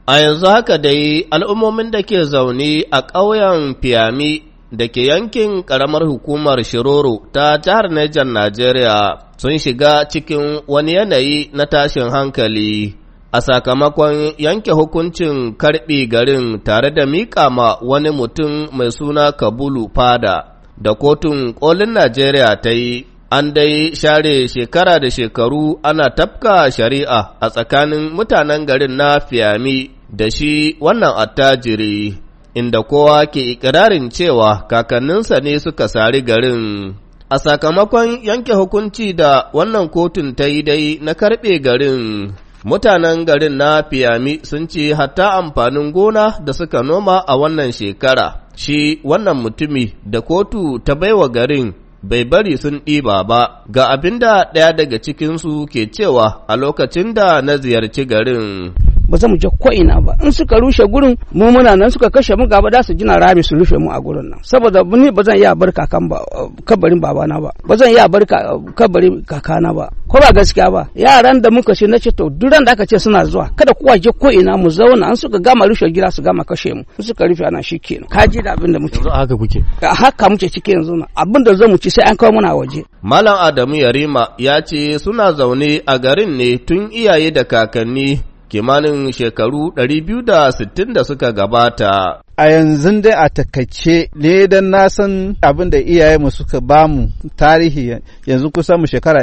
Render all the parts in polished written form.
A yanzu haka dai al'ummomin da ke zaune a ƙauyen Fiyami da ke yankin ƙaramar hukumar Shiroro ta jihar Niger Najeriya sun shiga cikin wani yanayi na tashin hankali a sakamakon yanke hukuncin karɓe garin tare da miƙa ma wani mutum mai suna Kabulu Fada da kotun ƙolin Najeriya ta yi. An dai share shekara da shekaru ana tafka shari'a a tsakanin mutanen garin na Fiyami da shi wannan attajiri, inda kowa ke ikirarin cewa kakanninsa ne suka sari garin. A sakamakon yanke hukunci da wannan kotun ta yi dai na karɓe garin, mutanen garin na Fiyami sun ce hatta amfanin gona da suka noma a wannan shekara, shi wannan mutumi da kotu ta baiwa garin bai bari sun ɗiba ba, ga abin da ɗaya daga cikinsu ke cewa a lokacin da na ziyarci garin. Ba za mu je ko'ina ba, in suka rushe gurin mu muna nan suka kashe mu gaba da su gina rami su rufe mu a gurin nan, saboda ni ba zan iya bar kabarin babana ba, ba zan iya bar kabarin kakana ba, ko ba gaskiya ba. Yaran da muka ce na ce to duran da aka ce suna zuwa kada kowa je ko'ina mu zauna, an suka gama rushe gida su gama kashe mu, suka rufe ana shi kenan. Ka ji da abin da muke. Yanzu haka kuke? Haka muke ciki yanzu na, abin da zo mu ci sai an kawo muna waje. Malam Adamu Yarima ya ce suna zaune a garin ne tun iyaye da kakanni kimanin shekaru 260 da suka gabata. A yanzu dai a takaice ne dan na san abin da iyayenmu suka bamu tarihi yanzu kusan mu shekara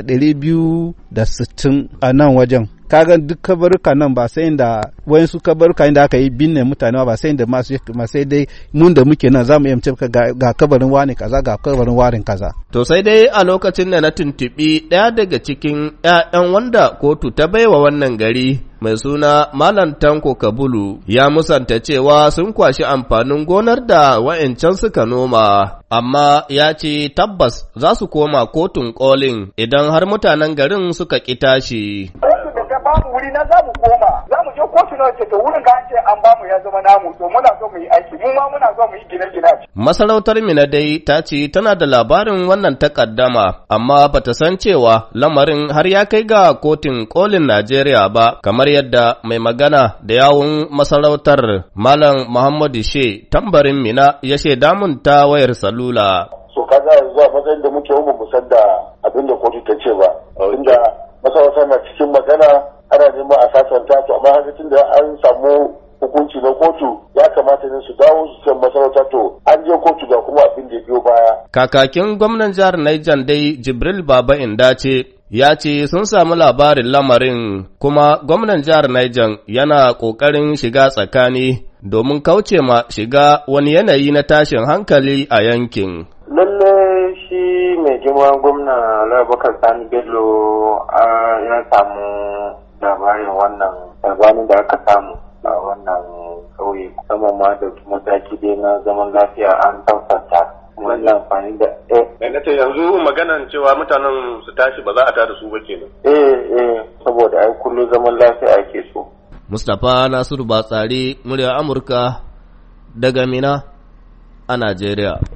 260 a nan wajen. Kaga duk kabaruka nan ba sai da wayansu kabaruka inda aka yi binne mutane ba sai da masu sai dai mun da muke nan zamu iya cewa ga kabarin wani kaza ga kabarin warin kaza. To sai dai a lokacin da na tuntubi ɗaya daga cikin ƴaƴan wanda kotu ta baiwa wannan gari mai suna Malam Tanko Kabulu ya musanta cewa sun kwashi amfanin gonar da wa'ancan suka noma, amma ya ce tabbas za su koma kotun kolin idan har mutanen garin suka ƙi tashi. Babu wuri na za mu koma, za mu je kotu na ce to wurin ka an ce an bamu ya zama namu, to muna so mu yi aiki, mu ma muna so mu yi gine-gine. Masarautar Mina dai ta ce tana da labarin wannan takaddama, amma bata san cewa lamarin har ya kai ga kotun kolin Najeriya ba, kamar yadda mai magana da yawun masarautar Malam Muhammadu She tambarin Mina ya shaida mun ta wayar salula. So kaga yanzu a matsayin da muke mu san da abin da kotu ta ce ba, inda masarautar na cikin magana ana neman a sasanta to amma haka tun da an samu hukunci na kotu ya kamata ne su dawo su san masarauta to an je kotu da kuma abin da biyo baya. Kakakin gwamnan jihar Niger dai Jibril Baba Indace ya ce sun samu labarin lamarin kuma gwamnan jihar Niger yana ƙoƙarin shiga tsakani domin kauce ma shiga wani yanayi na tashin hankali a yankin. Lalle shi mai girma gwamna Abubakar Sani Bello ya samu labarin da aka samu a wannan ƙauye, musamman ma da mataki dai na zaman lafiya an tausanta wannan amfani da na ce yanzu maganan cewa mutanen su tashi ba za a tada su ba kenan. Saboda ai kullum zaman lafiya ake so. Mustapha Nasiru Batsari, murya Amurka daga Mina a Najeriya.